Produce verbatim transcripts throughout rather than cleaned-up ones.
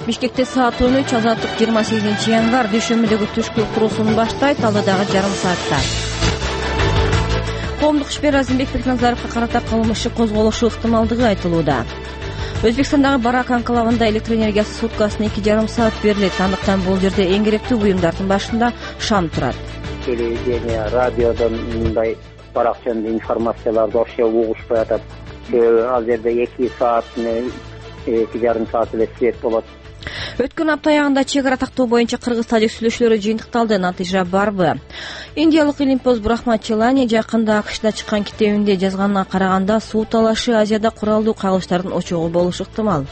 Бишкекте саат он үч, Азаттык жыйырма сегизинчи январь дүйшөмбүдөгү түшкү куруусун баштайт, ал дагы жарым саатта. Коомдук ишмер Азимбек Бекназаровго карата кылмыш иши козголушу ыктымалдыгы айтылууда. Өзбекстандагы Барак анклавында электр энергиясы суткасына эки жарым саат берилет. Андыктан бул жерде эң керектүү буюмдардын башында шам турат. Телевидение, радиодон мындай барак жөнүндө информацияларды вообще угушпай атат. Ал жерде эки саат, эки жарым саат эле свет болот. Өткөн апта аягында чек ара тактоо боюнча Кыргыз тажик сүйлөшүүлөрү жыйынтыкталды. Натыйжа барбы? Индиялык илимпоз Брахмат Челани жакында АКШда чыккан китебинде жазганына караганда суу талашы Азияда куралдуу кагылыштардын очогу болушу ыктымал.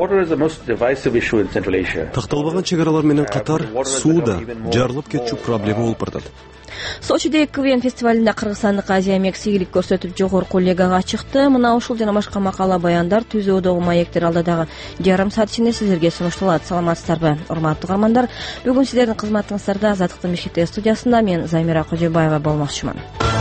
Такталбаган чек аралар менен катар суу да жарылып кетчү проблема болуп баратат. Сочидеги КВН фестивалында кыргызстандык Азия эмгек ийгилик көрсөтүп жогорку лигага чыкты. Мына ушул жана башка макала баяндар түзүүдөгү маектер алда дагы жарым саат ичинде сиздерге сунушталат. Саламатсыздарбы, урматтуу каармандар? Бүгүн сиздердин кызматыңыздарда Азаттыктын Бишкектеги студиясында мен Замира Кожобаева болмокчумун.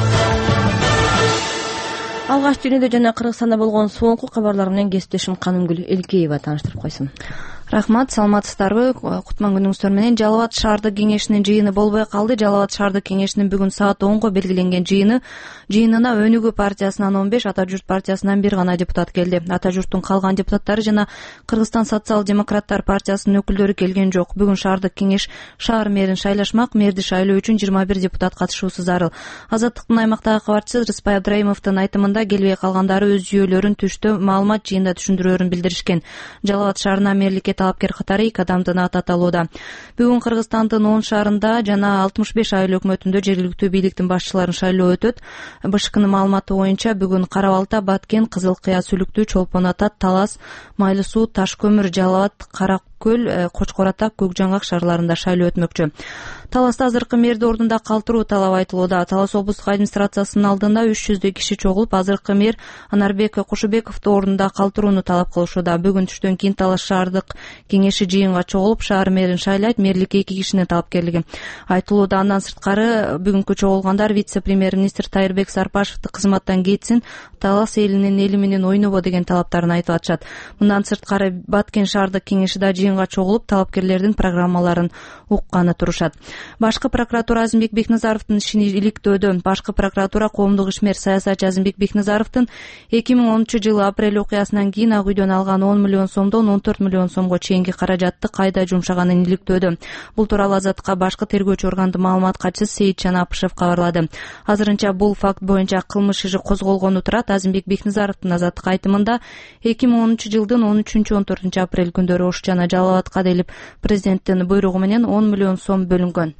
Алгач дүйнөдө жана Кыргызстанда болгон соңку кабарлар менен кесиптешим Канымгүл Элкеева тааныштырып койсун. Рахмат, саламатсыздарбы? Кутман күнүңүздөр менен. Жалал Абад шаардык кеңешинин жыйыны болбой калды. Жалал Абад шаардык кеңешинин бүгүн саат онго белгиленген жыйыны жыйынына Өнүгүү партиясынан он беш, Ата журт партиясынан бир гана депутат келди. Ата журттун калган депутаттары жана Кыргызстан социал-демократтар партиясынын өкүлдөрү келген жок. Бүгүн шаардык кеңеш шаар мэрин шайлашмак. Мэрди шайлоо үчүн жыйырма бир депутат катышуусу зарыл. Азаттыктын аймактагы кабарчысы Рыспай Абдраимовдун айтымында келбей калгандары өз жүйөлөрүн түштө маалымат жыйында түшүндүрөөрүн билдиришкен. Жалал Абад шаарына мэрликке талапкер катары эки адамдын аты аталууда. Бүгүн Кыргызстандын он шаарында жана алтымыш беш айыл өкмөтүндө жергиликтүү бийликтин башчыларын шайлоо өтөт. БШКнын маалыматы боюнча бүгүн Кара Балта, Баткен, Кызыл Кыя, Сүлүктүү, Чолпон Ата, Талас, Майлы Суу, Таш көмүр, Жалал Абад, Кара Көл, Кочкор Ата, Көк Жаңгак шаарларында шайлоо өтмөкчү. Таласта азыркы мэрди ордунда калтыруу талабы айтылууда. Талас облустук администрациясынын алдында үч жүздөй киши чогулуп, азыркы мэр Анарбек Кошубековду ордунда калтырууну талап кылышууда. Бүгүн түштөн кийин Талас шаардык кеңеши жыйынга чогулуп, шаар мэрин шайлайт, мэрликке эки кишинин талапкерлиги айтылууда. Андан сырткары бүгүнкү чогулгандар вице-премьер-министр Тайырбек Сарпашевди кызматтан кетсин, Талас элинин эли менен ойнобо деген талаптарын айтып атышат. Мындан сырткары Баткен шаардык кеңеши да жыйынга чогулуп, талапкерлердин программаларын укканы турушат. Башкы прокуратура Азимбек Бекназаровдун ишин иликтөөдө. Башкы прокуратура коомдук ишмер саясатчы Азимбек Бекназаровдун эки миң онунчу жылы апрель окуясынан кийин Ак үйдөн алган он миллион сомдон он төрт миллион сомго чейинки каражатты кайда жумшаганын иликтөөдө. Бул тууралуу Азаттыкка башкы тергөөчү органдын маалымат катчысы Сейитжан Апышев кабарлады. Азырынча бул факт боюнча кылмыш иши козголгону турат. Азимбек Бекназаровдун Азаттыкка айтымында эки миң онунчу жылдын он үчүнчү он төртүнчү апрель күндөрү Ош жана Жалал Абадка делип президенттин буйругу менен он миллион сом бөлүнгөн.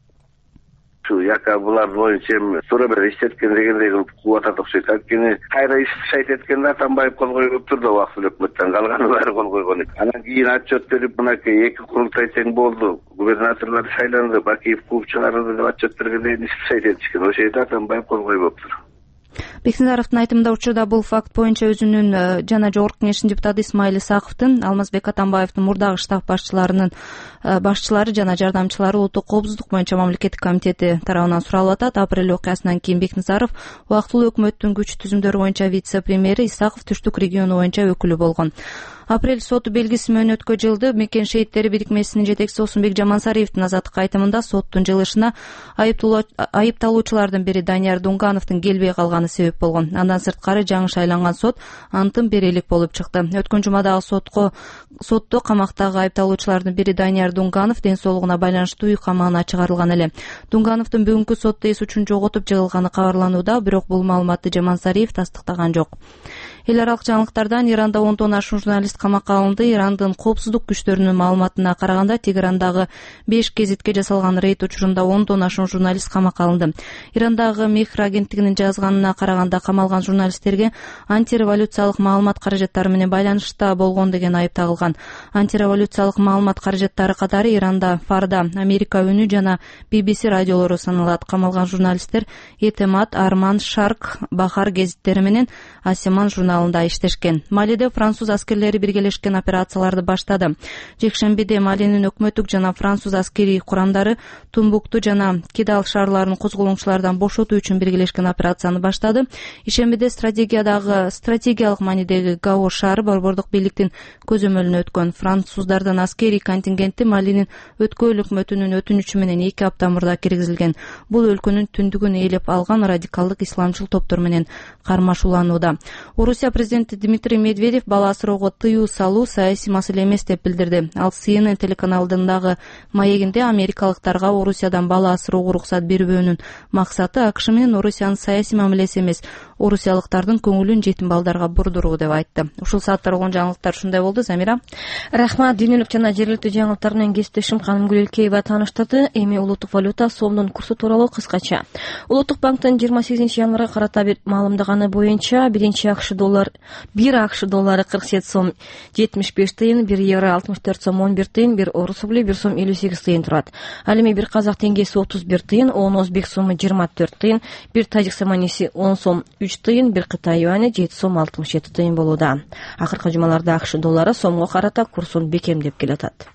Şu yaka bular boyunca sonra bir işletken degендей kılıp kuvat atıp şey takkini kayra iş şahit etkende Atambayev kol koyup turdu vakfı hükümetten kalganı bari kol koygun. Anan keyin atçot verip bunaki iki kurultay teң boldu. Gubernatörler saylandı, Bakiyev kup çıkarıldı dep atçot bергендей iş şahit etişken. O şeyde Atambayev kol koyup tur. Бекназаровдун айтымында учурда бул факт боюнча өзүнүн жана жогорку кеңештин депутаты Исмаил Исаковдун, Алмазбек Атамбаевдин мурдагы штаб башчыларынын башчылары жана жардамчылары улуттук коопсуздук боюнча мамлекеттик комитети тарабынан суралып атат. Апрель окуясынан кийин Бекназаров убактылуу өкмөттүн күч түзүмдөрү боюнча вице-премьери, Исаков түштүк региону боюнча өкүлү болгон. Апрель соту белгиси менен өткөн жылды Мекен шейиттери бирикмесинин жетекчиси Осунбек Жамансариевдин Азаттыкка айтымында соттун жылышына айыпталуучулардын бири Данияр Дунгановдун келбей калганы себеп болгон. Андан сырткары жаңы шайланган сот антын берелик болуп чыкты. Өткөн жумадагы сотко сотто камактагы айыпталуучулардын бири Данияр Дунганов ден соолугуна байланыштуу үй камагына чыгарылган эле. Дунгановдун бүгүнкү сотто эс учун жоготуп жыгылганы кабарланууда, бирок бул маалыматты Жамансариев тастыктаган жок. Эл аралык жаңылыктардан Иранда ондон ашуун журналист камакка алынды. Ирандын коопсуздук күчтөрүнүн маалыматына караганда Тегерандагы беш гезитке жасалган рейд учурунда ондон ашуун журналист камакка алынды. Ирандагы Мехр агенттигинин жазганына караганда камалган журналисттерге антиреволюциялык маалымат каражаттары менен байланышта болгон деген айып тагылган. Антиреволюциялык маалымат каражаттары катары Иранда Фарда, Америка үнү жана би би си радиолору саналат. Камалган журналисттер Этемат, Арман, Шарк, Бахар гезиттери менен Асеман журналист терминалында иштешкен. Малиде француз аскерлери биргелешкен операцияларды баштады. Жекшембиде Малинин өкмөттүк жана француз аскерий курамдары Тумбукту жана Кидал шаарларын козголгончулардан бошотуу үчүн биргелешкен операцияны баштады. Ишембиде стратегиядагы стратегиялык маанидеги Гао шаары борбордук бийликтин көзөмөлүнө өткөн. Француздардан аскерий контингенти Малинин өткөл өкмөтүнүн өтүнүчү менен эки апта мурда киргизилген. Бул өлкөнүн түндүгүн ээлеп алган радикалдык исламчыл топтор менен кармашууланууда. Орусия президенти Дмитрий Медведев бала асыроого тыюу салуу саясий маселе эмес деп билдирди. Ал Си Эн Эн телеканалындагы маегинде америкалыктарга Орусиядан бала асыроого уруксат бербөөнүн максаты АКШ менен Орусиянын саясий мамилеси эмес, орусиялыктардын көңүлүн жетим балдарга бурдуруу деп айтты. Ушул саатта болгон жаңылыктар ушундай болду. Замира. Рахмат. Дүйнөлүк жана жергиликтүү жаңылыктар менен кесиптешим Канымгүл Элкеева тааныштырды. Эми улуттук валюта сомдун курсу тууралуу кыскача. Улуттук банктын жыйырма сегизинчи январга карата маалымдаганы боюнча биринчи АКШ доллар бир АКШ доллары кырк жети сом жетимиш беш тыйын, бир евро алтымыш төрт сом он бир тыйын, бир орус рубли бир сом элүү сегиз тыйын турат. Ал эми бир казак теңгеси отуз бир тыйын, он өзбек сому жыйырма төрт тыйын, бир тажик саманиси он сом үч тыйын, бир кытай юани жети сом алтымыш жети тыйын болууда. Акыркы жумаларда АКШ доллары сомго карата курсун бекемдеп келатат.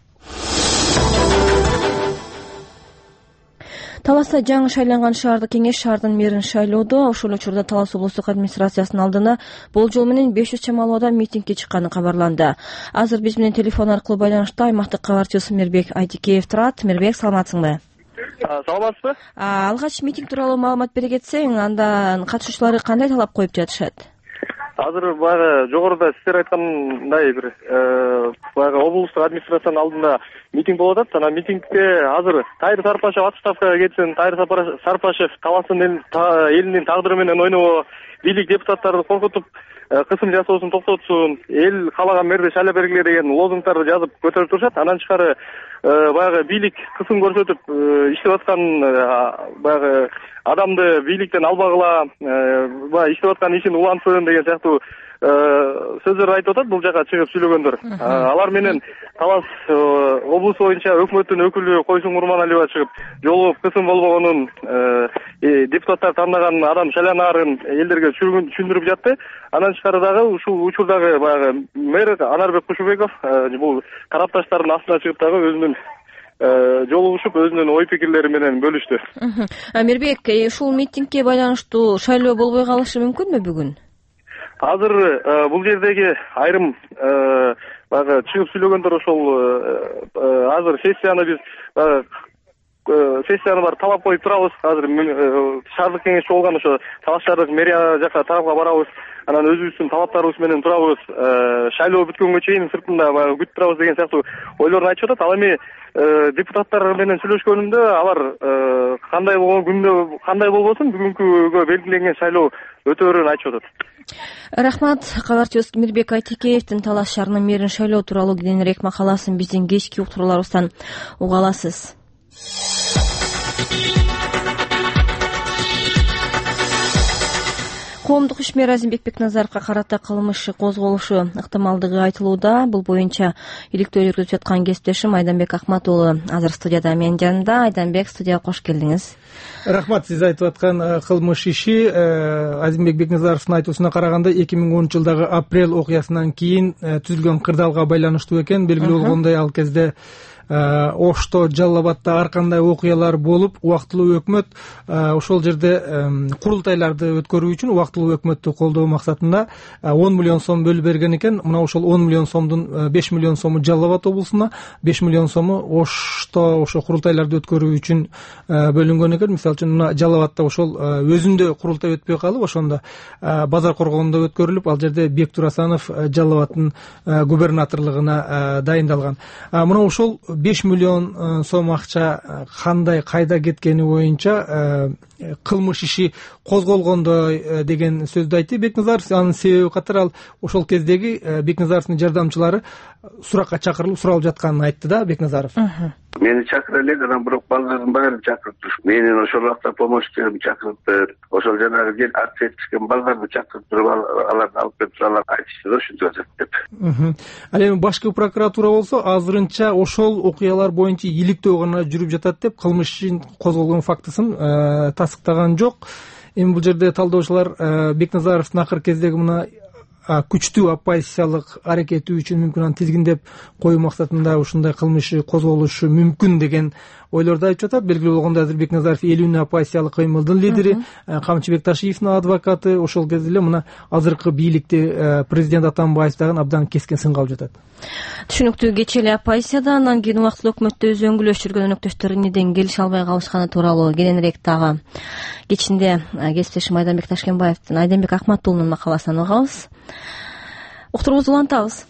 Таласта жаңы шайланган шаардык кеңеш шаардын мэрин шайлоодо. Ошол учурда Талас облустук администрациясынын алдына болжол менен беш жүз чамалуу адам митингге чыкканы кабарланды. Азыр биз менен телефон аркылуу байланышта аймактык кабарчыбыз Мирбек Айтикеев турат. Мирбек, саламатсыңбы? Саламатсызбы? Алгач митинг тууралуу маалымат бере кетсең, андан катышуучулары кандай талап коюп жатышат? Азыр баягы жогоруда сиздер айткандай бир баягы облустук администрациянын алдында митинг болуп атат. Анан митингде азыр Тайыр Сарпашев отставкага кетсин, Тайыр Сарпашев Таластын элинин тагдыры менен ойнобо, бийлик депутаттарды коркутуп кысым жасоосун токтотсун, эл каалаган мэрди шайлап бергиле деген лозунгдарды жазып көтөрүп турушат. Анан тышкары баягы бийлик кысым көрсөтүп иштеп аткан баягы адамды бийликтен албагыла, баягы иштеп аткан ишин улантсын деген сыяктуу сөздөр айтып атат бул жака чыгып сүйлөгөндөр. Алар менен Талас облус боюнча өкмөттүн өкүлү Койсун Курманалиева чыгып жолугуп кысым болбогонун, депутаттар тандаган адам шайланарын элдерге түшүндүрүп жатты. Анан тышкары дагы ушул учурдагы баягы мэр Анарбек Кушубеков бул тарапташтардын астына чыгып дагы өзүнүн жолугушуп өзүнүн ой пикирлери менен бөлүштү. Мирбек, ушул митингге байланыштуу шайлоо болбой калышы мүмкүнбү бүгүн? Азыр бул жердеги айрым баягы чыгып сүйлөгөндөр ошол азыр сессияны биз сессияны бар талап коюп турабыз. Азыр шаардык кеңешчи болгон ошо Талас шаардык мэрия жака тарапка барабыз. Анан өзүбүздүн талаптарыбыз менен турабыз. Шайлоо бүткөнгө чейин сыртында баягы күтүп турабыз деген сыяктуу ойлорун айтып атат. Ал эми депутаттар менен сүйлөшкөнүмдө алар кандай болгон күндө кандай болбосун бүгүнкүгө белгиленген шайлоо өтө берүүнү айтып атат. Рахмат. Кабарчыбыз Мирбек Айтикеевдин Талас шаарынын мэрин шайлоо тууралуу кененирээк макаласын биздин кечки уктурууларыбыздан уга аласыз. Коомдук ишмер Азимбек Бекназаровго карата кылмыш козголушу ыктымалдыгы айтылууда. Бул боюнча иликтөө жүргүзүп жаткан кесиптешим Айданбек Акмат уулу азыр студияда менин жанымда. Айданбек, студияга кош келдиңиз. Рахмат. Сиз айтып аткан кылмыш иши Азимбек Бекназаровдун айтуусуна караганда эки миң онунчу жылдагы апрель окуясынан кийин түзүлгөн кырдаалга байланыштуу экен. Белгилүү болгондой, ал кезде Ошто, Жалал Абадта ар кандай окуялар болуп, убактылуу өкмөт ошол жерде курултайларды өткөрүү үчүн убактылуу өкмөттү колдоо максатында он миллион сом бөлүп берген экен. Мына ошол он миллион сомдун беш миллион сому Жалал Абад облусуна, беш миллион сому Ошто ошо курултайларды өткөрүү үчүн бөлүнгөн экен. Мисалы үчүн мына Жалал Абадта ошол өзүндө курултай өтпөй калып, ошондо Базар коргоонунда өткөрүлүп, ал жерде Бек Турасанов Жалал Абадтын губернаторлугуна дайындалган. Мына ошол беш миллион сом акча кандай кайда кеткени боюнча кылмыш иши козголгондой деген сөздү айтты Бекназаров. Анын себеби катары ал ошол кездеги Бекназаровдун жардамчылары суракка чакырылып суралып жатканын айтты да Бекназаров. Мени чакыра элек, анан бирок балдардын баарын чакыртып, менин ошол убакта помощниктеримди чакыртып, ошол жанагы жер акция этишкен балдарды чакыртып туруп, аларды алып келип алар айтышты да ушинтип атат деп. Ал эми башкы прокуратура болсо азырынча ошол окуялар боюнча иликтөө гана жүрүп жатат деп кылмыш ишин козголгон фактысын тасыктаган жок. Эми бул жерде талдоочулар Бекназаровдун акыркы кездеги мына күчтүү оппозициялык аракети үчүн мүмкүн аны тизгиндеп коюу максатында ушундай кылмыш козголушу мүмкүн деген ойлорду айтып жатат. Белгилүү болгондой азыр Бекназаров элүүнү оппозициялык кыймылдын лидери, Камчыбек Ташиевдин адвокаты, ошол кезде эле мына азыркы бийликти президент Атамбаев дагы абдан кескен сынга алып жатат. Түшүнүктүү, кечээ эле оппозицияда, андан кийин убактылуу өкмөттө өзү өңгүлөш жүргөн өнөктөштөрү эмнеден келише албай калышканы тууралуу кененирээк дагы кечинде кесиптешим Айданбек Ташкенбаевдин, Айданбек Акматуулунун макаласынан угабыз. Уктуруубузду улантабыз.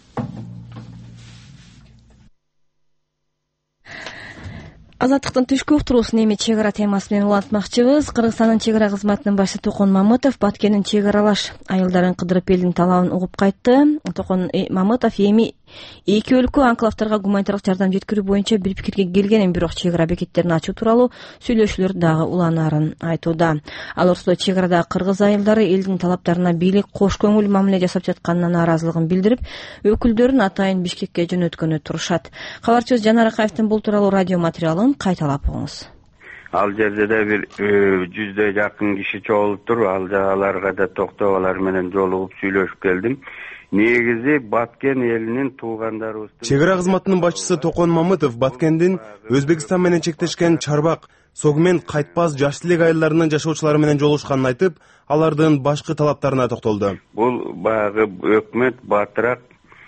Азаттыктын түшкү уктуруусун эми чек ара темасы менен улантмакчыбыз. Кыргызстандын чек ара кызматынын башчысы Токон Мамытов Баткендин чек аралаш айылдарын кыдырып элдин талабын угуп кайтты. Токон Мамытов эми эки өлкө анклавдарга гуманитардык жардам жеткирүү боюнча бир пикирге келгенин, бирок чек ара бекеттерин ачуу тууралуу сүйлөшүүлөр дагы уланаарын айтууда. Ал ортодо чек арадагы кыргыз айылдары элдин талаптарына бийлик кош көңүл мамиле жасап жатканына нааразылыгын билдирип, өкүлдөрүн атайын Бишкекке жөнөткөнү турушат. Кабарчыбыз Жанар Акаевдин бул тууралуу радио материалын кайталап угуңуз. Ал жерде да бир жүздөй жакын киши чогулуптур. Ал аларга да токтоп, алар менен жолугуп сүйлөшүп келдим. Негизи Баткен элинин туугандарыбыздын чек ара кызматынын башчысы Токон Мамытов Баткендин Өзбекстан менен чектешкен Чарбак, Согмен, Кайтпаз, Жаш Тилек айылдарынын жашоочулары менен жолугушканын айтып, алардын башкы талаптарына токтолду. Бул багы өкмөт батыраак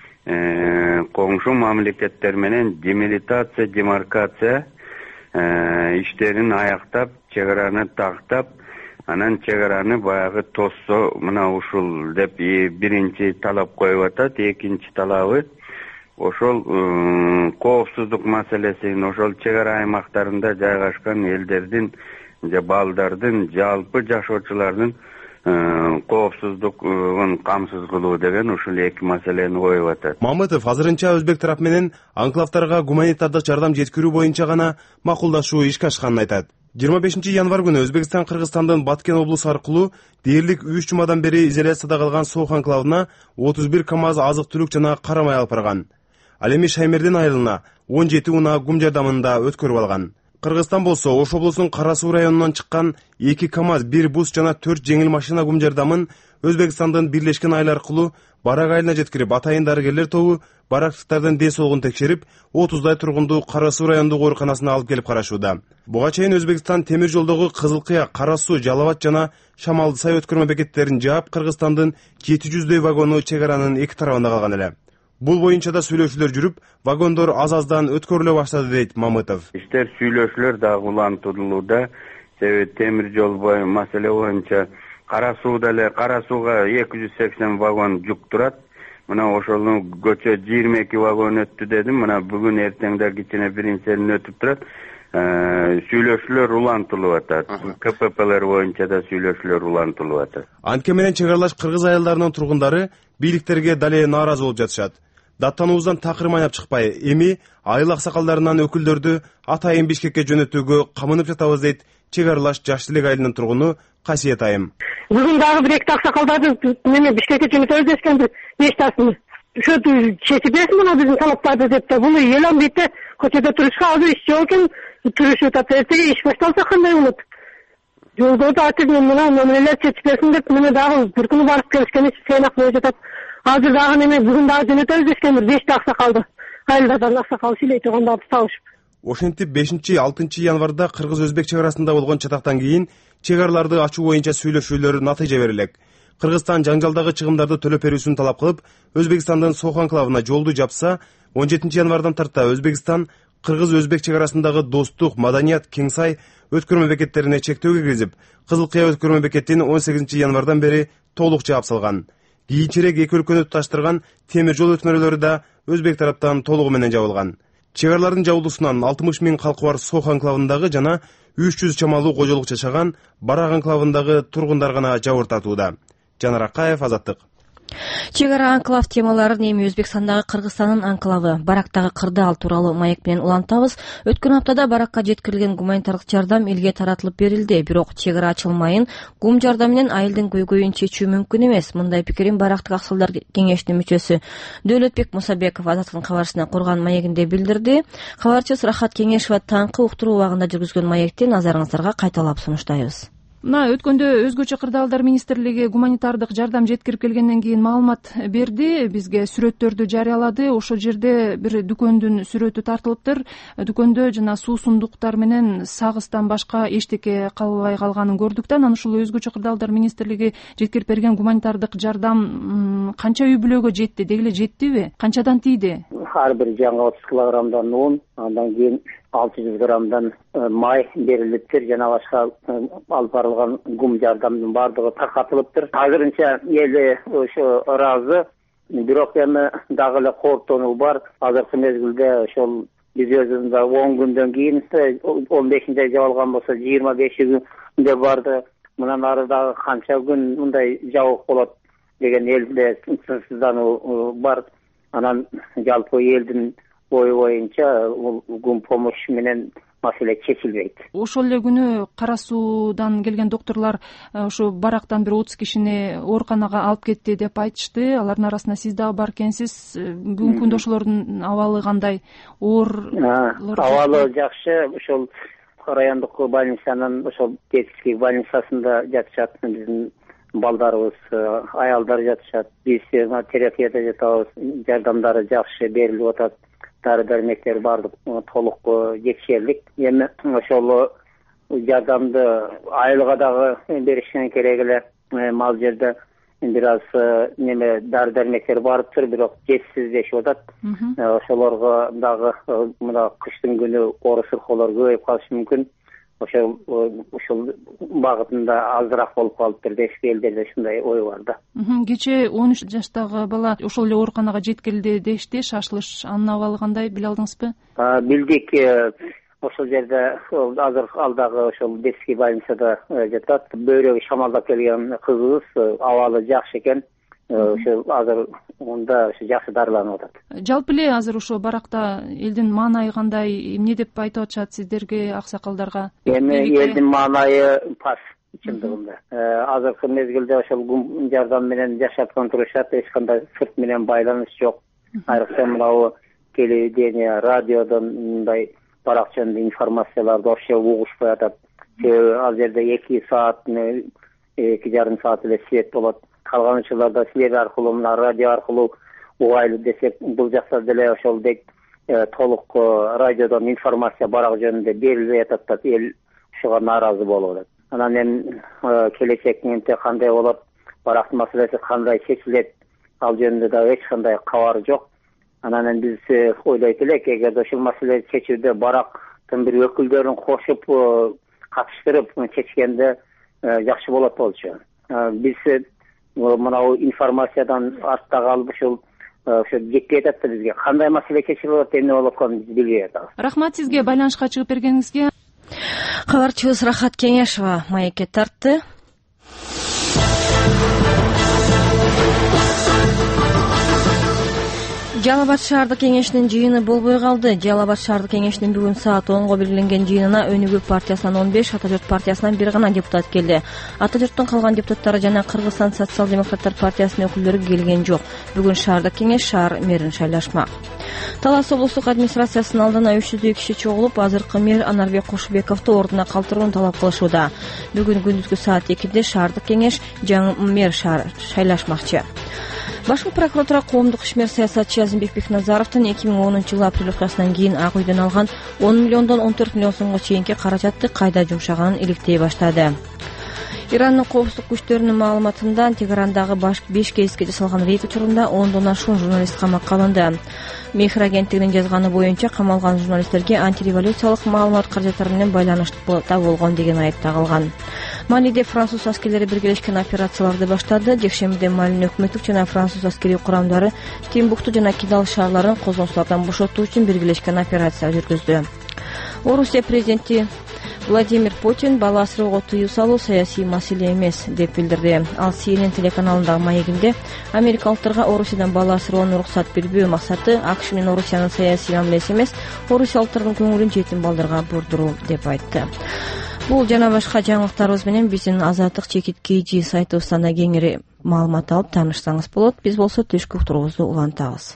коңшу мамлекеттер менен демилитация, демаркация иштерин аяктап, чек араны тактап, анан чек араны баягы тоссо мына ушул деп биринчи талап коюп атат. Экинчи талабы ошол коопсуздук маселесин, ошол чек ара аймактарында жайгашкан элдердин же балдардын, жалпы жашоочулардын коопсуздугун камсыз кылуу деген ушул эки маселени коюп атат. Мамытов азырынча өзбек тарап менен анклавдарга гуманитардык жардам жеткирүү боюнча гана макулдашуу ишке ашканын айтат. жыйырма бешинчи январь күнү Өзбекстан Кыргызстандын Баткен облусу аркылуу дээрлик үч жумадан бери изоляцияда калган Сох анклавына отуз бир КАМАЗ азык түлүк жана кара май алып барган. Ал эми Шаймердин айылына он жети унаа гум жардамында өткөрүп алган. Кыргызстан болсо Ош облусунун Кара Суу районунан чыккан эки КАМАЗ, бир бус жана төрт жеңил машина гум жардамын Өзбекстандын Бирлешкен айыл аркылуу Барак айылына жеткирип, атайын дарыгерлер тобу барактыктардын ден соолугун текшерип, отуздай тургунду Кара Суу райондук ооруканасына алып келип карашууда. Буга чейин Өзбекстан темир жолдогу Кызыл Кыя, Кара Суу, Жалалбат жана Шамалды Сай өткөрмө бекеттерин жаап, Кыргызстандын жети жүздөй вагону чек аранын эки тарабында калган эле. Бул боюнча да сүйлөшүүлөр жүрүп, вагондор аз-аздан өткөрүлө баштады дейт Мамытов. Иштер сүйлөшүүлөр дагы улантылууда. Себеби темир жол боюнча маселе боюнча Кара Сууда эле Кара Сууга эки жүз сексен вагон жүк турат. Мына ошолун көчө жыйырма эки вагон өттү дедим. Мына бүгүн эртеңдер кичине биринчисин өтүп турат. Сүйлөшүүлөр улантылып атат. КППлер боюнча да сүйлөшүүлөр улантылып атат. Анткени менен чек аралаш кыргыз айылдарынын тургундары бийликтерге дале нааразы болуп жатышат. Даттануубуздан такыр майнап чыкпай, эми айыл аксакалдарынан өкүлдөрдү атайын Бишкекке жөнөтүүгө камынып жатабыз дейт чек аралаш Жаш Тилек айылынын тургуну Касиет айым. Бүгүн дагы бир эки аксакалдарды неме Бишкекке жөнөтөбүз дешкенбиз. Нештасын ошо чечип берсин мына биздин талаптарды деп да, бул эл амбетте көчөдө турушка азыр иш жок экен, турушуп атат. Эртеге иш башталса кандай болот? Жолдо да ачып мына мамилелер чечип берсин деп мына дагы бир күнү барып келишкен сыйнак болуп жатат. Азыр дагы неме бүгүн дагы жөнөтөбүз дешкенбиз. бешти аксакалды айылдардан аксакал шилей тургандарды табышып. Ошентип бешинчи алтынчы январда кыргыз-өзбек чек арасында болгон чатактан кийин чек араларды ачуу боюнча сүйлөшүүлөр натыйжа берилек. Кыргызстан жаңжалдагы чыгымдарды төлөп берүүсүн талап кылып, Өзбекстандын Сох анклавына жолду жапса, он жетинчи январдан тарта Өзбекстан кыргыз-өзбек чек арасындагы достук, маданият, Кеңсай өткөрмө бекеттерине чектөө киргизип, Кызыл Кыя өткөрмө бекетин он сегизинчи январдан бери толук жаап салган. Кийинчерээк эки өлкөнү туташтырган темир жол өтмөлөрү да өзбек тараптан толугу менен жабылган. Чек аралардын жабылуусунан алтымыш миң калкы бар Сох анклавындагы жана үч жүз чамалуу кожолук жашаган Барак анклавындагы тургундар гана жабыр тартууда. Жанар Акаев, Азаттык. Чек ара анклав темаларын эми Өзбекстандагы Кыргызстандын анклавы Барактагы кырдаал тууралуу маек менен улантабыз. Өткөн аптада Баракка жеткирилген гуманитардык жардам элге таратылып берилди, бирок чек ара ачылмайын гум жардам менен айылдын көйгөйүн чечүү мүмкүн эмес. Мындай пикирин Барактык аксалдар кеңешинин мүчөсү Дөөлөтбек Мусабеков Азаттыктын кабарчысына курган маегинде билдирди. Кабарчыбыз Рахат Кеңешова таңкы уктуруу убагында жүргүзгөн маекти назарыңыздарга кайталап сунуштайбыз. мына өткөндө өзгөчө кырдаалдар министрлиги гуманитардык жардам жеткирип келгенден кийин маалымат берди, бизге сүрөттөрдү жарыялады. Ошол жерде бир дүкөндүн сүрөтү тартылыптыр. Дүкөндө жана суусундуктар менен сагыстан башка эчтеке калбай калганын көрдүк да. Анан ушул өзгөчө кырдаалдар министрлиги жеткирип берген гуманитардык жардам канча үй бүлөгө жетти, деги эле жеттиби, канчадан тийди? Ар бир жанга отуз килограммдан ун, андан кийин алты жүз граммдан май берилиптир, жана башка алып барылган гум жардамдын баардыгы таркатылыптыр. Азырынча эл ошо ыраазы, бирок эми дагы эле кооптонуу бар. Азыркы мезгилде ошол биз өзүбүз он күндөн кийин он бешинчи ай жабылган болсо жыйырма беши күндө барды. Мындан ары дагы канча күн мындай жабык болот деген элде сынсыздануу бар. Анан жалпы элдин ою боюнча гум помощь менен маселе чечилбейт. Ошол эле күнү Кара Суудан келген докторлор ошо барактан бир отуз кишини ооруканага алып кетти деп айтышты. Алардын арасында сиз дагы бар экенсиз. Бүгүнкү күндө ошолордун абалы кандай? Оор абалы жакшы. Ошол райондук больницанын ошол детский больницасында жатышат биздин балдарыбыз, аялдар жатышат. Биз терапияда жатабыз. Жардамдары жакшы берилип атат. Дары дармектер бардык толук жетишерлик. Эми ошол жардамды айылга дагы беришкен керек эле. Мал жерде бир аз неме дары дармектер барыптыр, бирок жетишсиздешип атат. Ошолорго дагы мына кыштын күнү оору сыркоолор көбөйүп калышы мүмкүн. Ошол ушул багытында азыраак болуп калыптыр дешти, элдерде ушундай ой бар да. Кечээ он үч жаштагы бала ошол эле ооруканага жеткирилди дешти. Шашылыш, анын абалы кандай, биле алдыңызбы? Билдик. Ошол жерде азыр ал дагы ошол детский больницада жатат. Бөйрөгү шамалдап келген кызыбыз, абалы жакшы экен. Ошо азыр онда ошо жакшы дарыланып атат. Жалпы эле азыр ошо баракта элдин маанайы кандай, эмне деп айтып атышат сиздерге, аксакалдарга? Эми элдин маанайы пас чындыгында. Азыркы мезгилде ошол гум жардам менен жашап турушат, эч кандай сырт менен байланыш жок. Айрыкча мынабу телевидение, радиодон мындай баракчанын информацияларды вообще угушпай атат. Себеби ал жерде эки саат, эки жарым саат эле свет болот. Калган учурларда силер аркылуу, мына радио аркылуу угайлы десек, бул жакта деле ошолдек толук радиодон информация барак жөнүндө берилбей атат да, эл ушуга нааразы болуп атат. Анан эми келечекте кандай болот, барактын маселеси кандай чечилет, ал жөнүндө да эч кандай кабар жок. Анан эми биз ойлойт элек, эгерде ушул маселени чечүүдө барактын бир өкүлдөрүн кошуп катыштырып чечкенде жакшы болот болчу. Биз мынау информациядан артта калып ушул ошо жетпей атат да бизге. Кандай маселе чечилип атат, эмне болуп атканын биз билбей атабыз. Рахмат сизге байланышка чыгып бергениңизге. Кабарчыбыз Рахат Кеңешова маекке тартты. Жалал Абад шаардык кеңешинин жыйыны болбой калды. Жалал Абад шаардык кеңешинин бүгүн саат онго белгиленген жыйынына Өнүгүү партиясынан он беш, Ата журт партиясынан бир гана депутат келди. Ата журттун калган депутаттары жана Кыргызстан социал-демократтар партиясынын өкүлдөрү келген жок. Бүгүн шаардык кеңеш шаар мэрин шайлашмак. Талас облустук администрациясынын алдына үч жүздөй киши чогулуп, азыркы мэр Анарбек Кошубековду ордуна калтырууну талап кылышууда. Бүгүн күндүзгү саат экиде шаардык кеңеш жаңы мэр шайлашмакчы. Башкы прокуратура коомдук ишмер саясатчы Азимбек Бекназаровдун эки миң онунчу жылы апрель окуясынан кийин Ак үйдөн алган он миллиондон он төрт миллион сомго чейинки каражатты кайда жумшаганын иликтей баштады. Ирандын коопсуздук күчтөрүнүн маалыматында Тегерандагы беш кейске жасалган рейд учурунда ондон ашуун журналист камакка алынды. Мехр агенттигинин жазганы боюнча камалган журналисттерге антиреволюциялык маалымат каражаттары менен байланышта болгон деген айып тагылган. Малиде француз аскерлери биргелешкен операцияларды баштады. Жекшембиде Малинин өкмөттүк жана француз аскерий курамдары Тимбукту жана Кидал шаарларын козгончулардан бошотуу үчүн биргелешкен операция жүргүздү. Орусия президенти Владимир Путин бала асыроого тыюу салуу саясий маселе эмес деп билдирди. Ал Си Эн Эн телеканалындагы маегинде америкалыктарга Орусиядан бала асыроону уруксат бербөө максаты АКШ менен Орусиянын саясий мамилеси эмес, орусиялыктардын көңүлүн жетим балдарга бурдуруу деп айтты. Бул жана башка жаңылыктарыбыз менен биздин Азаттык чекит кей жи сайтыбыздан да кеңири маалымат алып таанышсаңыз болот. Биз болсо түшкү уктуруубузду улантабыз.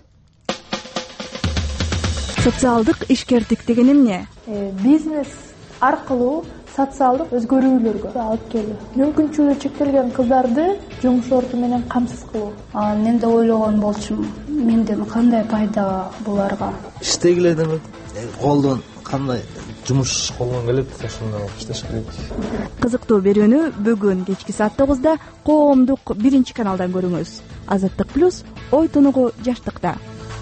Социалдык ишкердик деген эмне? Бизнес аркылуу социалдык өзгөрүүлөргө алып келүү, мүмкүнчүлүгү чектелген кыздарды жумуш орду менен камсыз кылуу. Анан мен да ойлогон болчумун, менден кандай пайда буларга? Иштегиле демек, колдон кандай жумуш колдон келет, ошондо иштеш керек. Кызыктуу берүүнү бүгүн кечки саат тогузда коомдук биринчи каналдан көрүңүз. Азаттык плюс ой тунугу жаштыкта.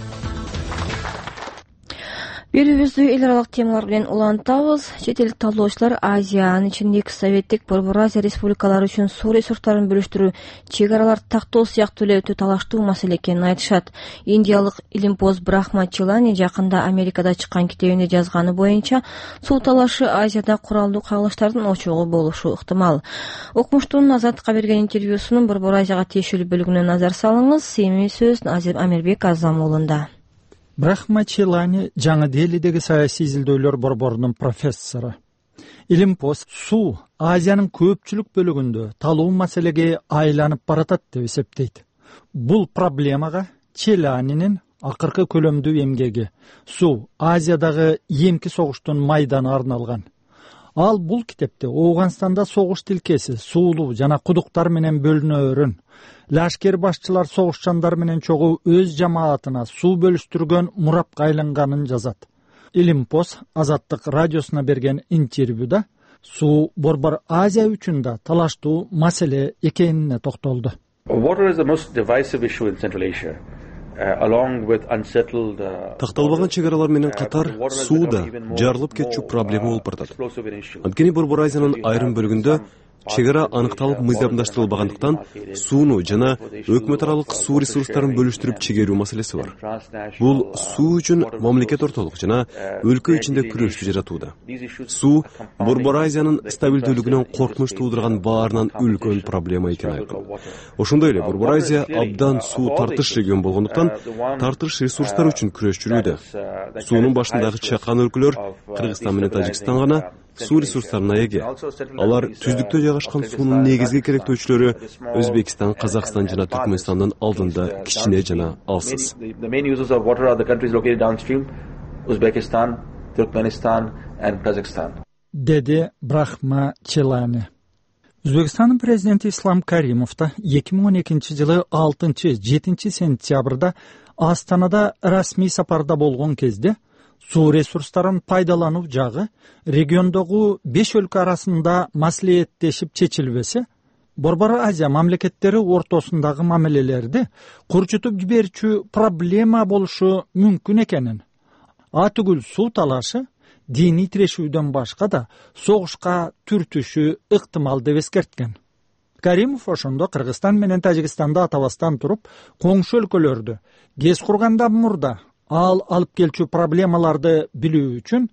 Берүүбүздү эл аралык темалар менен улантабыз. Чет элдик талоочулар Азия, анын ичинде эки советтик Борбор Азия республикалары үчүн суу ресурстарын бөлүштүрүү, чек араларды тактоо сыяктуу эле өтө талаштуу маселе экенин айтышат. Индиялык илимпоз Брахма Челани жакында Америкада чыккан китебинде жазганы боюнча суу талашы Азияда куралдуу кагылыштардын очогу болушу ыктымал. Окумуштун Азаттыкка берген интервьюсунун Борбор Азияга тиешелүү бөлүгүнө назар салыңыз. Эми сөз Азим Амирбек Азам уулунда. Брахма Челани Жаңы Делидеги саясий изилдөөлөр борборунун профессору. Илимпоз суу Азиянын көпчүлүк бөлүгүндө талуу маселеге айланып баратат деп эсептейт. Бул проблемага Челанинин акыркы көлөмдүү эмгеги суу Азиядагы эмки согуштун майданы арналган. Ал бул китепте Ооганстанда согуш тилкеси суулуу жана кудуктар менен бөлүнөөрүн, лашкер башчылар согушчандар менен чогуу өз жамаатына суу бөлүштүргөн мурапка айланганын жазат. Илимпоз Азаттык радиосуна берген интервьюда суу Борбор Азия үчүн да талаштуу маселе экенине токтолду. Water is the most divisive issue in Central Asia. Uh, along with unsettled uh, такталбаган чек аралар менен катар суу да жарылып кетчү проблема болуп баратат. Анткени Борбор Азиянын айрым бөлүгүндө чек ара аныкталып мыйзамдаштырылбагандыктан сууну жана өкмөт аралык суу ресурстарын бөлүштүрүп чегерүү маселеси бар. Бул суу үчүн мамлекет ортолук жана өлкө ичинде күрөштү жаратууда. Суу Борбор Азиянын стабилдүүлүгүнөн коркунуч туудурган баарынан үлкөн проблема экени айкын. Ошондой эле Борбор Азия абдан суу тартыш регион болгондуктан тартыш ресурстар үчүн күрөш жүрүүдө. Суунун башындагы чакан өлкөлөр Кыргызстан менен Тажикстан гана суу ресурстарына эге. Алар түздүктө жайгашкан суунун негизги керектөөчүлөрү Өзбекстан, Казакстан жана Түркмөнстандын алдында кичине жана алсыз. The main users of water are the countries located downstream, Uzbekistan, Turkmenistan and Kazakhstan. Деди Брахма Челани. Өзбекстандын президенти Ислам Каримов да эки миң он экинчи жылы алтынчы жетинчи сентябрда Астанада расмий сапарда болгон кезде суу ресурстарын пайдалануу жагы региондогу беш өлкө арасында маслихаттешип чечилбесе, Борбор Азия мамлекеттери ортосундагы мамилелерди курчутуп жиберчү проблема болушу мүмкүн экенин, атүгүл суу талашы диний тирешүүдөн башка да согушка түртүшү ыктымал деп эскерткен. Каримов ошондо Кыргызстан менен Тажикстанды атабастан туруп, коңшу өлкөлөрдү кез кургандан мурда ал алып келчү проблемаларды билүү үчүн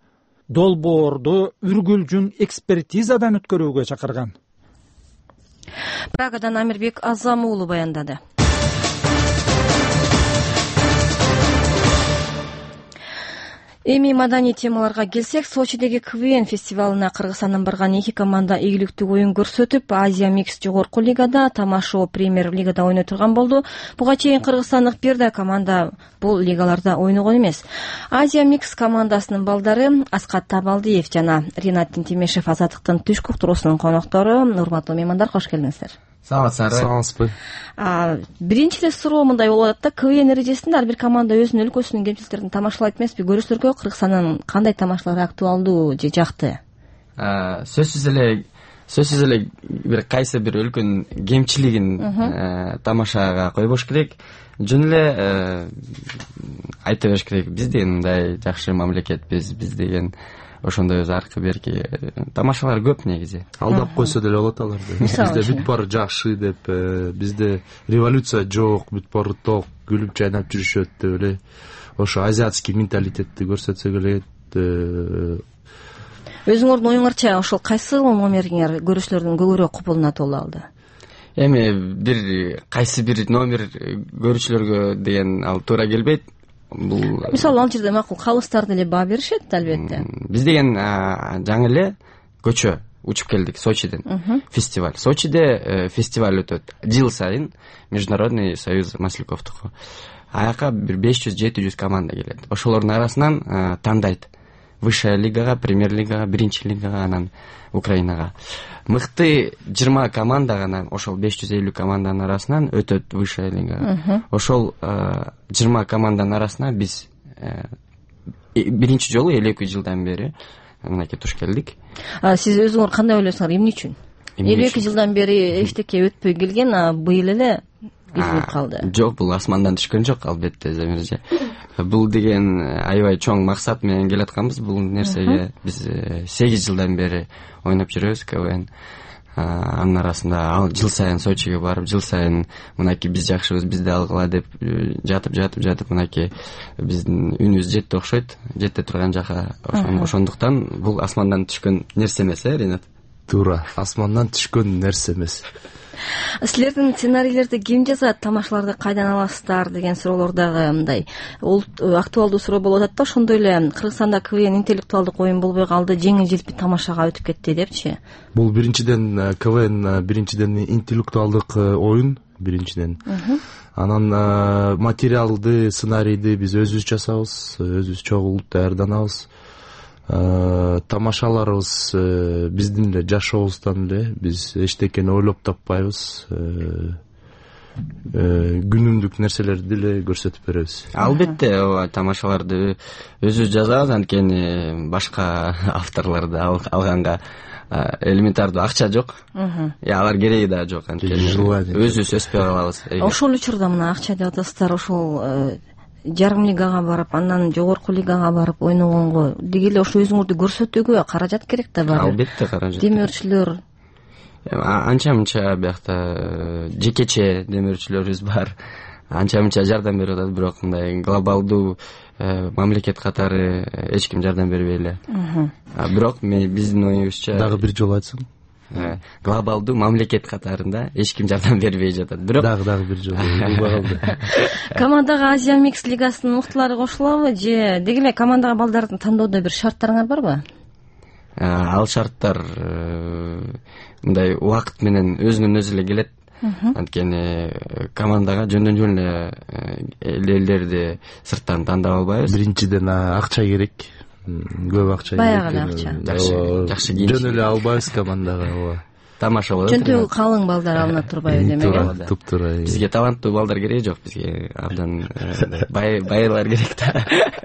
долбоорду үргүлжүн экспертизадан өткөрүүгө чакырган. Прагадан Амирбек Азам уулу баяндады. Эми маданий темаларга келсек, Сочидеги КВН фестивалына Кыргызстандан барган эки команда ийгиликтүү оюн көрсөтүп, Азия Микс жогорку лигада, Тамашо премьер лигада ойной турган болду. Буга чейин кыргызстандык бир да команда бул лигаларда ойногон эмес. Азия Микс командасынын балдары Аскат Табалдиев жана Ринат Тинтимешев Азаттыктын түшкү туруусунун коноктору. Урматтуу меймандар, кош келиңиздер. Саламатсыздар. Саламатсызбы. Биринчи эле суроо мындай болот да, КВН эрежесинде ар бир команда өзүнүн өлкөсүнүн кемчиликтерин тамашалайт эмеспи? Көрүүчүлөргө Кыргызстандан кандай тамашалар актуалдуу же жакты? Сөзсүз эле сөзсүз эле бир кайсы бир өлкөнүн кемчилигин тамашага койбош керек. Жөн эле айта бериш керек, биз деген мындай жакшы мамлекетпиз, биз деген ошондой өзү аркы берки тамашалар көп негизи. Алдап койсо деле болот аларды. Бизде бүт баары жакшы деп, бизде революция жок, бүт баары ток, күлүп жайнап жүрүшөт деп эле. Ошо азиатский менталитетти көрсөтсөк эле. Өзүңөрдүн оюңарча ошол кайсы номериңер көрүүчүлөрдүн көбүрөөк кубулуна толо алды? Эми бир кайсы бир номер көрүүчүлөргө деген ал туура келбейт. Мисалы, ал жерде макул калыстар деле баа беришет, албетте. Биз деген жаңы эле көчө учуп келдик Сочиден. Фестиваль. Сочиде фестиваль өтөт. Жыл сайын Международный союз масликовтуку. Аяка бир беш жүз жети жүз команда келет. Ошолордун арасынан тандайт высшая лигага, премьер лигага, биринчи лигага, анан Украинага. Мыкты жыйырма команда гана ошол беш жүз элүү команданын арасынан өтөт высшая лигага. Ошол жыйырма команданын арасына биз биринчи жолу элүү эки жылдан бери мынакей туш келдик. Сиз өзүңөр кандай ойлойсуңар, эмне үчүн? элүү эки жылдан бери эчтеке өтпөй келген, а быйыл эле изилип калды. Жок, бул асмандан түшкөн жок, албетте, Замирже. Бул деген аябай чоң максат менен келатканбыз. Бул нерсеге биз сегиз жылдан бери ойноп жүрөбүз КВН. Анын арасында ал жыл сайын Сочиге барып, жыл сайын мынакей биз жакшыбыз, бизди алгыла деп жатып жатып жатып мынакей биздин үнүбүз жетти окшойт, жетте турган жака. Ошондуктан бул асмандан түшкөн нерсе эмес, э, Ринат? Туура, асмандан түшкөн нерсе эмес. Силердин сценарийлерди ким жазат, тамашаларды кайдан аласыздар деген суроолор дагы мындай актуалдуу суроо болуп атат да. Ошондой эле Кыргызстанда КВН интеллектуалдык оюн болбой калды, жеңил желпи тамашага өтүп кетти депчи. Бул биринчиден КВН биринчиден интеллектуалдык оюн, биринчиден. Анан материалды, сценарийди биз өзүбүз жасабыз, өзүбүз чогулуп даярданабыз. Тамашаларыбыз биздин эле жашообуздан эле, биз эчтекени ойлоп таппайбыз, күнүмдүк нерселерди эле көрсөтүп беребиз. Албетте, тамашаларды өзүбүз жазабыз, анткени башка авторлорду алганга элементардуу акча жок. Алар кереги да жок, анткени өзүбүз өспөй калабыз. Ошол учурда мына акча деп атасыздар, ошол жарым лигага барып, андан жогорку лигага барып ойногонго деги эле ошо өзүңөрдү көрсөтүүгө каражат керек да бар. Албетте каражат. Демөөрчүлөр анча мынча биякта жекече демөөрчүлөрүбүз бар. Анча мынча жардам берип атат, бирок мындай глобалдуу мамлекет катары эч ким жардам бербей эле. Бирок биздин оюбузча дагы бир жолу айтсаң, глобалдуу мамлекет катарында эч ким жардам бербей жатат. Бирок дагы дагы бир жолу калды. Командага Азия Микс лигасынын мыктылары кошулабы же деги эле командага балдарды тандоодо бир шарттарыңар барбы? Ал шарттар мындай убакыт менен өзүнөн өзү эле келет. Анткени командага жөндөн жөн эле элдерди сырттан тандап албайбыз. Биринчиден акча керек. Көп акча керек. Баягы эле акча. Жакшы, жакшы кийин. Жөн эле албайбыз командага. Тамаша болот. Жөнтөгү калың балдар алына турбайбы демек. Туптура. Бизге таланттуу балдар кереги жок, бизге абдан бай байлар керек да.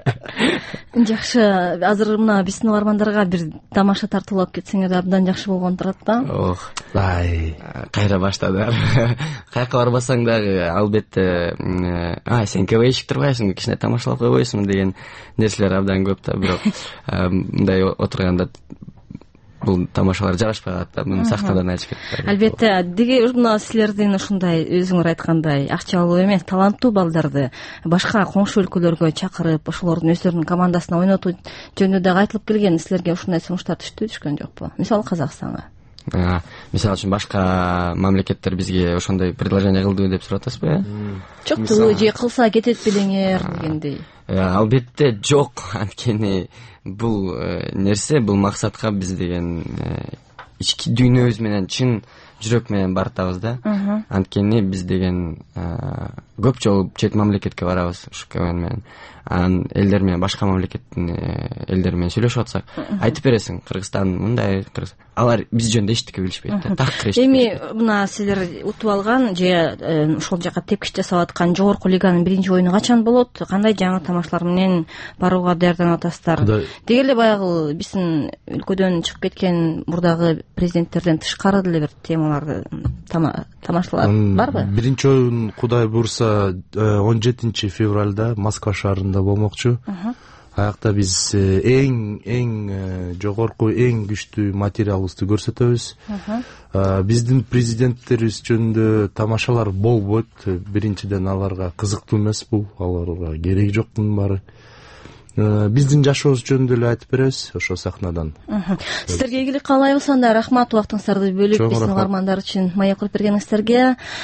Жакшы, азыр мына биздин угармандарга бир тамаша тартуулап кетсеңер абдан жакшы болгон турат да. Ох, ай, кайра баштадыңар. Каяка барбасаң дагы албетте, а, сен КВНщик турбайсың, кичине тамашалап койбойсуңбу деген нерселер абдан көп да, бирок мындай отурганда бул тамашалар жарашпай калат да, муну сахнадан айтышып кетти. Албетте, деги мына силердин ушундай өзүңөр айткандай акчалуу эмес, таланттуу балдарды башка коңшу өлкөлөргө чакырып, ошолордун өздөрүнүн командасына ойнотуу жөнүндө дагы айтылып келген. Силерге ушундай сунуштар түштү, түшкөн жокпу? Мисалы Казакстанга. Мисалы үчүн башка мамлекеттер бизге ошондой предложение кылдыбы деп сурап атасызбы, э? Жокту, же кылса кетет белеңер дегендей. Албетте жок, анткени бул нерсе, бул максатка биз деген ички дүйнөбүз менен чын жүрөк менен баратабыз да. Анткени биз деген көп жолу чет мамлекетке барабыз ушу КВН менен. Анан элдер менен, башка мамлекеттин элдери менен сүйлөшүп атсак, айтып бересиң, Кыргызстан мындай, алар биз жөнүндө эчтеке билишпейт да. Так киришти. Эми мына силер утуп алган же ошол жака тепкич жасап аткан жогорку лиганын биринчи оюну качан болот? Кандай жаңы тамашалар менен барууга даярданып атасыздар? Деги эле баягы биздин өлкөдөн чыгып кеткен мурдагы президенттерден тышкары деле бир темаларды тамашалар барбы? Биринчи оюн Кудай буйрса он жетинчи февралда Москва шаарында болмокчу. Аякта биз эң эң жогорку, эң күчтүү материалыбызды көрсөтөбүз. Биздин президенттерибиз жөнүндө тамашалар болбойт. Биринчиден аларга кызыктуу эмес бул, аларга кереги жок мунун баары. Биздин жашообуз жөнүндө эле айтып беребиз ошо сахнадан. Сиздерге ийгилик каалайбыз. Анда рахмат, убактыңыздарды бөлүп биздин угармандар үчүн маек кылып бергениңиздерге.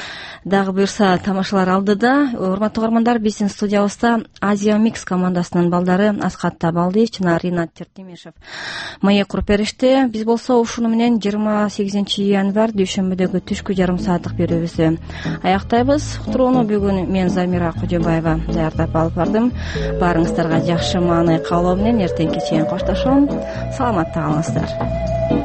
дагы буюрса тамашалар алдыда. Урматтуу угармандар, биздин студиябызда Азия Микс командасынын балдары Аскат Табалдиев жана Ринат Тертемишев маек куруп беришти. Биз болсо ушуну менен жыйырма сегизинчи январь дүйшөмбүдөгү түшкү жарым сааттык берүүбүздү аяктайбыз. Уктурууну бүгүн мен Замира Кожобаева даярдап алып бардым. Баарыңыздарга жакшы маанай каалоо менен эртеңки чейин коштошом. Саламатта калыңыздар.